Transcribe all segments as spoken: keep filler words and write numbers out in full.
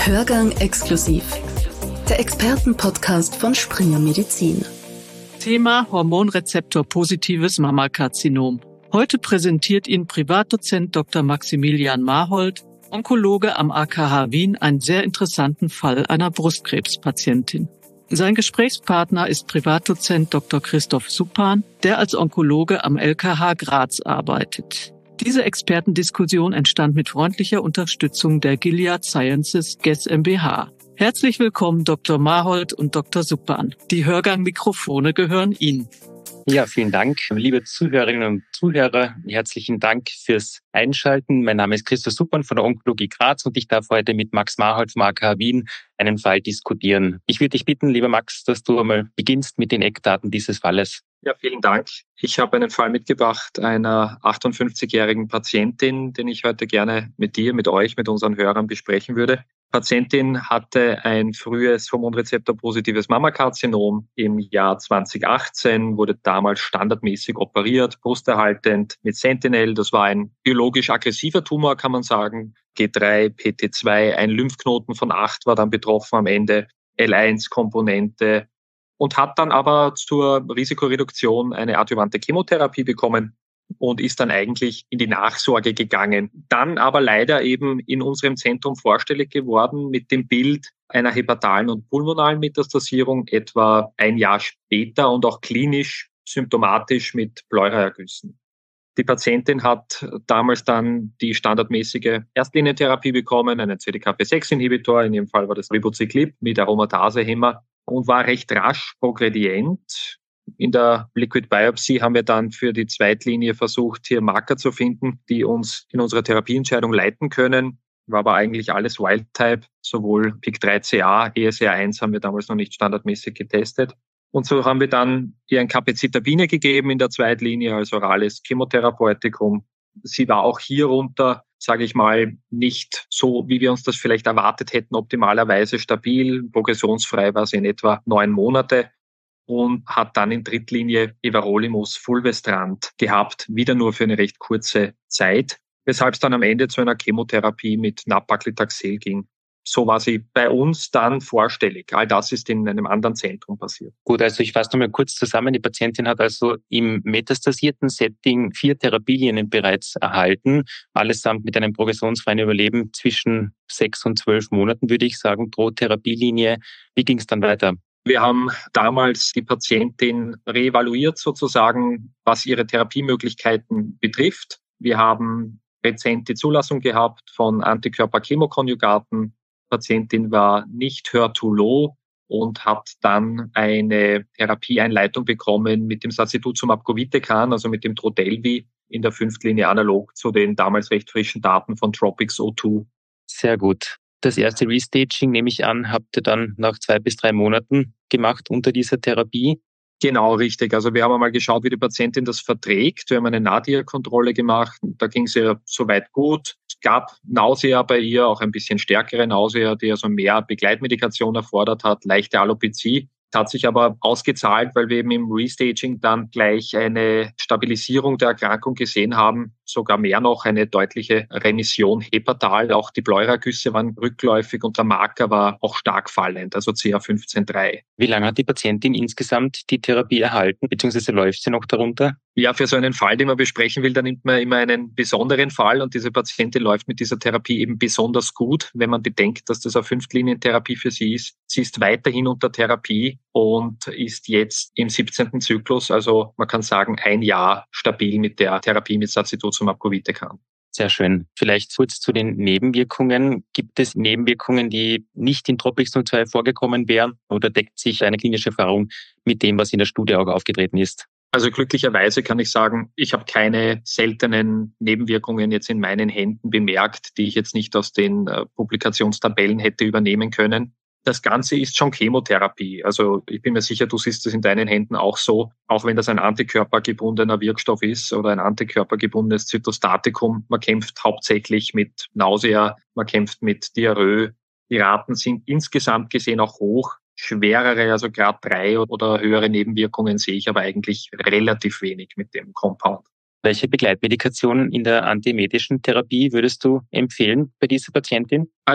Hörgang exklusiv. Der Expertenpodcast von Springer Medizin. Thema Hormonrezeptor-positives Mammakarzinom. Heute präsentiert Ihnen Privatdozent Doktor Maximilian Marhold, Onkologe am A K H Wien, einen sehr interessanten Fall einer Brustkrebspatientin. Sein Gesprächspartner ist Privatdozent Doktor Christoph Suppan, der als Onkologe am L K H Graz arbeitet. Diese Expertendiskussion entstand mit freundlicher Unterstützung der Gilead Sciences G e S mbH. Herzlich willkommen, Doktor Marhold und Doktor Suppan. Die Hörgang-Mikrofone gehören Ihnen. Ja, vielen Dank, liebe Zuhörerinnen und Zuhörer. Herzlichen Dank fürs Einschalten. Mein Name ist Christoph Suppan von der Onkologie Graz und ich darf heute mit Max Marhold vom A K H Wien einen Fall diskutieren. Ich würde dich bitten, lieber Max, dass du einmal beginnst mit den Eckdaten dieses Falles. Ja, vielen Dank. Ich habe einen Fall mitgebracht einer achtundfünfzigjährigen Patientin, den ich heute gerne mit dir, mit euch, mit unseren Hörern besprechen würde. Die Patientin hatte ein frühes Hormonrezeptor-positives Mammakarzinom im Jahr zwanzig achtzehn, wurde damals standardmäßig operiert, brusterhaltend mit Sentinel. Das war ein biologisch aggressiver Tumor, kann man sagen. G drei, P T zwei, ein Lymphknoten von acht war dann betroffen am Ende, L eins Komponente und hat dann aber zur Risikoreduktion eine adjuvante Chemotherapie bekommen und ist dann eigentlich in die Nachsorge gegangen. Dann aber leider eben in unserem Zentrum vorstellig geworden mit dem Bild einer hepatalen und pulmonalen Metastasierung etwa ein Jahr später und auch klinisch symptomatisch mit Pleuraergüssen. Die Patientin hat damals dann die standardmäßige Erstlinientherapie bekommen, einen C D K P sechs Inhibitor, in dem Fall war das Ribociclib mit Aromatase-Hemmer und war recht rasch progredient. In der Liquid Biopsy haben wir dann für die Zweitlinie versucht, hier Marker zu finden, die uns in unserer Therapieentscheidung leiten können. War aber eigentlich alles Wild-Type, sowohl P I K drei C A, E S R eins haben wir damals noch nicht standardmäßig getestet. Und so haben wir dann ihr ein Capecitabine gegeben in der Zweitlinie als orales Chemotherapeutikum. Sie war auch hierunter, sage ich mal, nicht so, wie wir uns das vielleicht erwartet hätten, optimalerweise stabil. Progressionsfrei war sie in etwa neun Monate. Und hat dann in Drittlinie Everolimus fulvestrant gehabt, wieder nur für eine recht kurze Zeit, weshalb es dann am Ende zu einer Chemotherapie mit Nab-Paclitaxel ging. So war sie bei uns dann vorstellig. All das ist in einem anderen Zentrum passiert. Gut, also ich fasse nochmal kurz zusammen. Die Patientin hat also im metastasierten Setting vier Therapielinien bereits erhalten, allesamt mit einem progressionsfreien Überleben zwischen sechs und zwölf Monaten, würde ich sagen, pro Therapielinie. Wie ging es dann weiter? Wir haben damals die Patientin reevaluiert sozusagen, was ihre Therapiemöglichkeiten betrifft. Wir haben rezent die Zulassung gehabt von Antikörper-Chemokonjugaten. Die Patientin war nicht H E R zwei low und hat dann eine Therapieeinleitung bekommen mit dem Sacituzumab govitecan, also mit dem Trodelvy in der Fünftlinie analog zu den damals recht frischen Daten von Tropics O zwei. Sehr gut. Das erste Restaging, nehme ich an, habt ihr dann nach zwei bis drei Monaten gemacht unter dieser Therapie? Genau, richtig. Also wir haben einmal geschaut, wie die Patientin das verträgt. Wir haben eine Nadir-Kontrolle gemacht. Da ging es ihr soweit gut. Es gab Nausea bei ihr, auch ein bisschen stärkere Nausea, die also mehr Begleitmedikation erfordert hat, leichte Alopezie. Hat sich aber ausgezahlt, weil wir eben im Restaging dann gleich eine Stabilisierung der Erkrankung gesehen haben, sogar mehr noch eine deutliche Remission hepatal. Auch die Pleuraergüsse waren rückläufig und der Marker war auch stark fallend, also C A fünfzehn Punkt drei. Wie lange hat die Patientin insgesamt die Therapie erhalten, beziehungsweise läuft sie noch darunter? Ja, für so einen Fall, den man besprechen will, da nimmt man immer einen besonderen Fall und diese Patientin läuft mit dieser Therapie eben besonders gut, wenn man bedenkt, dass das eine Fünftlinientherapie für sie ist. Sie ist weiterhin unter Therapie und ist jetzt im siebzehnten Zyklus, also man kann sagen ein Jahr stabil mit der Therapie mit Sacituzumab govitecan. Sehr schön. Vielleicht kurz zu den Nebenwirkungen. Gibt es Nebenwirkungen, die nicht in Tropics null zwei vorgekommen wären oder deckt sich eine klinische Erfahrung mit dem, was in der Studie auch aufgetreten ist? Also glücklicherweise kann ich sagen, ich habe keine seltenen Nebenwirkungen jetzt in meinen Händen bemerkt, die ich jetzt nicht aus den äh, Publikationstabellen hätte übernehmen können. Das Ganze ist schon Chemotherapie. Also ich bin mir sicher, du siehst es in deinen Händen auch so, auch wenn das ein antikörpergebundener Wirkstoff ist oder ein antikörpergebundenes Zytostatikum. Man kämpft hauptsächlich mit Nausea, man kämpft mit Diarrhoe. Die Raten sind insgesamt gesehen auch hoch. Schwerere, also Grad drei oder höhere Nebenwirkungen sehe ich aber eigentlich relativ wenig mit dem Compound. Welche Begleitmedikationen in der antiemedischen Therapie würdest du empfehlen bei dieser Patientin? Also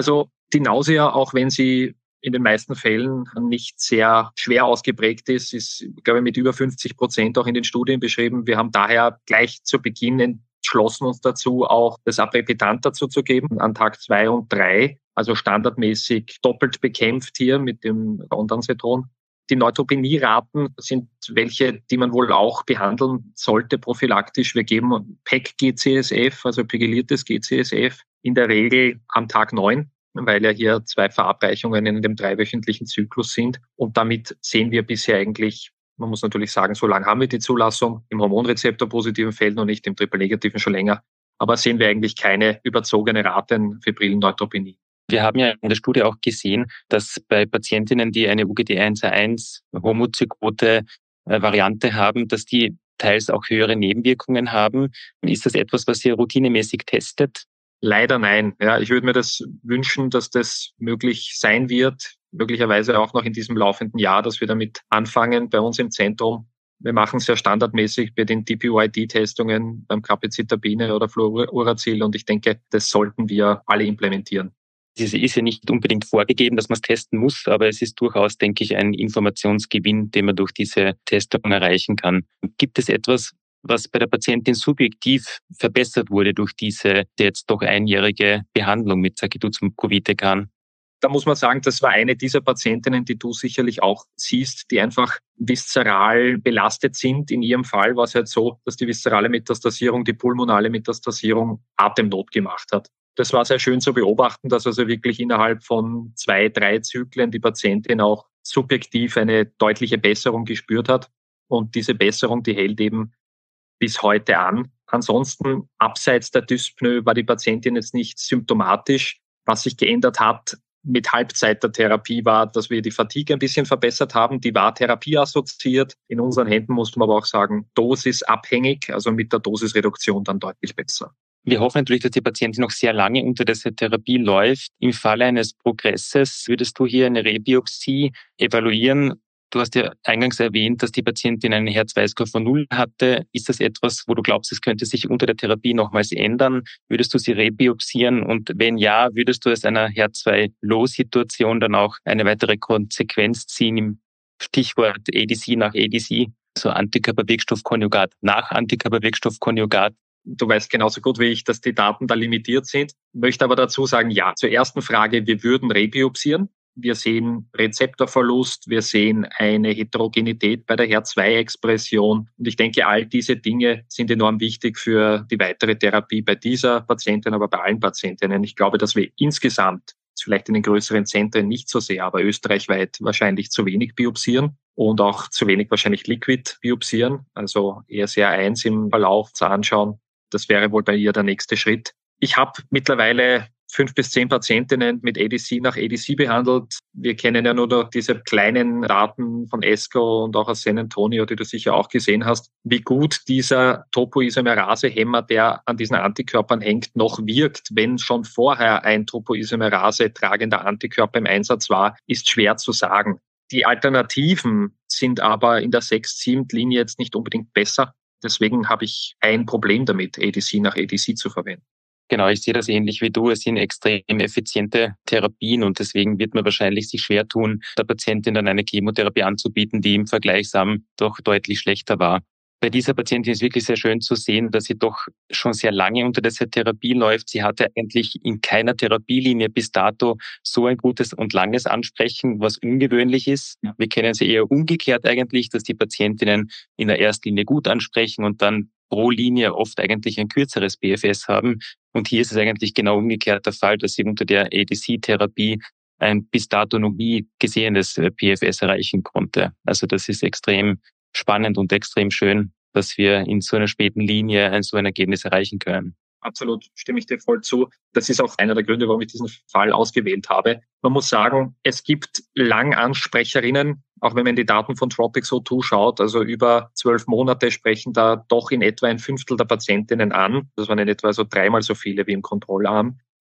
Die Nausea, auch wenn sie in den meisten Fällen nicht sehr schwer ausgeprägt ist, ist, glaube ich, mit über fünfzig Prozent auch in den Studien beschrieben. Wir haben daher gleich zu Beginn entschlossen uns dazu, auch das Aprepitant dazu zu geben, an Tag zwei und drei, also standardmäßig doppelt bekämpft hier mit dem Ondansetron. Die Neutropenieraten sind welche, die man wohl auch behandeln sollte prophylaktisch. Wir geben P E C-G C S F, also pegyliertes G C S F, in der Regel am Tag neun, weil ja hier zwei Verabreichungen in dem dreiwöchentlichen Zyklus sind. Und damit sehen wir bisher eigentlich, man muss natürlich sagen, so lange haben wir die Zulassung, im Hormonrezeptor-positiven Fällen und nicht im Triple-negativen schon länger, aber sehen wir eigentlich keine überzogene ratenfebrile Neutropenie. Wir haben ja in der Studie auch gesehen, dass bei Patientinnen, die eine U G D eins A eins homozygote Variante haben, dass die teils auch höhere Nebenwirkungen haben. Ist das etwas, was ihr routinemäßig testet? Leider nein. Ja, ich würde mir das wünschen, dass das möglich sein wird, möglicherweise auch noch in diesem laufenden Jahr, dass wir damit anfangen bei uns im Zentrum. Wir machen es ja standardmäßig bei den D P Y D-Testungen beim Capecitabine oder Fluoruracil und ich denke, das sollten wir alle implementieren. Es ist ja nicht unbedingt vorgegeben, dass man es testen muss, aber es ist durchaus, denke ich, ein Informationsgewinn, den man durch diese Testung erreichen kann. Gibt es etwas, was bei der Patientin subjektiv verbessert wurde durch diese jetzt doch einjährige Behandlung mit Sacituzumab-Govitecan? Da muss man sagen, das war eine dieser Patientinnen, die du sicherlich auch siehst, die einfach viszeral belastet sind. In ihrem Fall war es halt so, dass die viszerale Metastasierung, die pulmonale Metastasierung Atemnot gemacht hat. Das war sehr schön zu beobachten, dass also wirklich innerhalb von zwei, drei Zyklen die Patientin auch subjektiv eine deutliche Besserung gespürt hat. Und diese Besserung, die hält eben bis heute an. Ansonsten, abseits der Dyspnoe war die Patientin jetzt nicht symptomatisch. Was sich geändert hat mit Halbzeit der Therapie war, dass wir die Fatigue ein bisschen verbessert haben. Die war therapieassoziiert. In unseren Händen muss man aber auch sagen, dosisabhängig, also mit der Dosisreduktion dann deutlich besser. Wir hoffen natürlich, dass die Patientin noch sehr lange unter dieser Therapie läuft. Im Falle eines Progresses würdest du hier eine Rebiopsie evaluieren. Du hast ja eingangs erwähnt, dass die Patientin einen H E R zwei Score von null hatte. Ist das etwas, wo du glaubst, es könnte sich unter der Therapie nochmals ändern? Würdest du sie rebiopsieren? Und wenn ja, würdest du aus einer H E R zwei Low Situation dann auch eine weitere Konsequenz ziehen im Stichwort A D C nach A D C, so Antikörperwirkstoffkonjugat nach Antikörperwirkstoffkonjugat? Du weißt genauso gut wie ich, dass die Daten da limitiert sind. Ich möchte aber dazu sagen, ja, zur ersten Frage, wir würden rebiopsieren. Wir sehen Rezeptorverlust, wir sehen eine Heterogenität bei der H E R zwei Expression. Und ich denke, all diese Dinge sind enorm wichtig für die weitere Therapie bei dieser Patientin, aber bei allen Patientinnen. Ich glaube, dass wir insgesamt, vielleicht in den größeren Zentren nicht so sehr, aber österreichweit wahrscheinlich zu wenig biopsieren und auch zu wenig wahrscheinlich Liquid biopsieren, also E S R eins im Verlauf zu anschauen. Das wäre wohl bei ihr der nächste Schritt. Ich habe mittlerweile fünf bis zehn Patientinnen mit A D C nach A D C behandelt. Wir kennen ja nur noch diese kleinen Daten von ESCO und auch aus San Antonio, die du sicher auch gesehen hast, wie gut dieser Topoisomerase-Hemmer, der an diesen Antikörpern hängt, noch wirkt, wenn schon vorher ein Topoisomerase-tragender Antikörper im Einsatz war, ist schwer zu sagen. Die Alternativen sind aber in der sechs sieben Linie jetzt nicht unbedingt besser. Deswegen habe ich ein Problem damit, A D C nach A D C zu verwenden. Genau, ich sehe das ähnlich wie du. Es sind extrem effiziente Therapien und deswegen wird man wahrscheinlich sich schwer tun, der Patientin dann eine Chemotherapie anzubieten, die im Vergleichsam doch deutlich schlechter war. Bei dieser Patientin ist wirklich sehr schön zu sehen, dass sie doch schon sehr lange unter dieser Therapie läuft. Sie hatte eigentlich in keiner Therapielinie bis dato so ein gutes und langes Ansprechen, was ungewöhnlich ist. Wir kennen sie eher umgekehrt eigentlich, dass die Patientinnen in der Erstlinie gut ansprechen und dann pro Linie oft eigentlich ein kürzeres P F S haben. Und hier ist es eigentlich genau umgekehrt der Fall, dass sie unter der A D C-Therapie ein bis dato noch nie gesehenes P F S erreichen konnte. Also das ist extrem spannend und extrem schön, dass wir in so einer späten Linie ein so ein Ergebnis erreichen können. Absolut, stimme ich dir voll zu. Das ist auch einer der Gründe, warum ich diesen Fall ausgewählt habe. Man muss sagen, es gibt Langansprecherinnen, auch wenn man in die Daten von TROPiCS O zwei schaut, also über zwölf Monate sprechen da doch in etwa ein Fünftel der Patientinnen an. Das waren in etwa so dreimal so viele wie im Kontrollarm.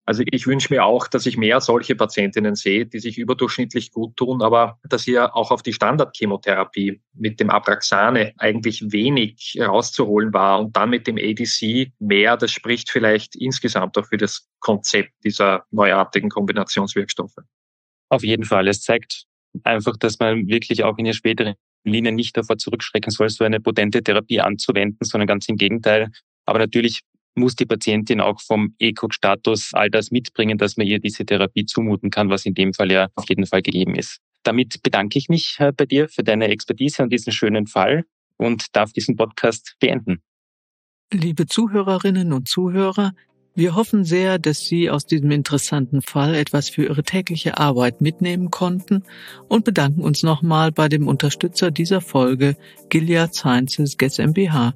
Also ich wünsche mir auch, dass ich mehr solche Patientinnen sehe, die sich überdurchschnittlich gut tun, aber dass hier auch auf die Standardchemotherapie mit dem Abraxane eigentlich wenig rauszuholen war und dann mit dem A D C mehr. Das spricht vielleicht insgesamt auch für das Konzept dieser neuartigen Kombinationswirkstoffe. Auf jeden Fall. Es zeigt einfach, dass man wirklich auch in der späteren Linie nicht davor zurückschrecken soll, so eine potente Therapie anzuwenden, sondern ganz im Gegenteil. Aber natürlich muss die Patientin auch vom E C O G-Status all das mitbringen, dass man ihr diese Therapie zumuten kann, was in dem Fall ja auf jeden Fall gegeben ist. Damit bedanke ich mich bei dir für deine Expertise und diesen schönen Fall und darf diesen Podcast beenden. Liebe Zuhörerinnen und Zuhörer, wir hoffen sehr, dass Sie aus diesem interessanten Fall etwas für Ihre tägliche Arbeit mitnehmen konnten und bedanken uns nochmal bei dem Unterstützer dieser Folge, Gilead Sciences GmbH.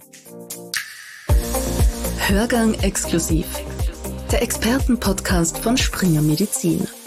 Hörgang exklusiv. Der Expertenpodcast von Springer Medizin.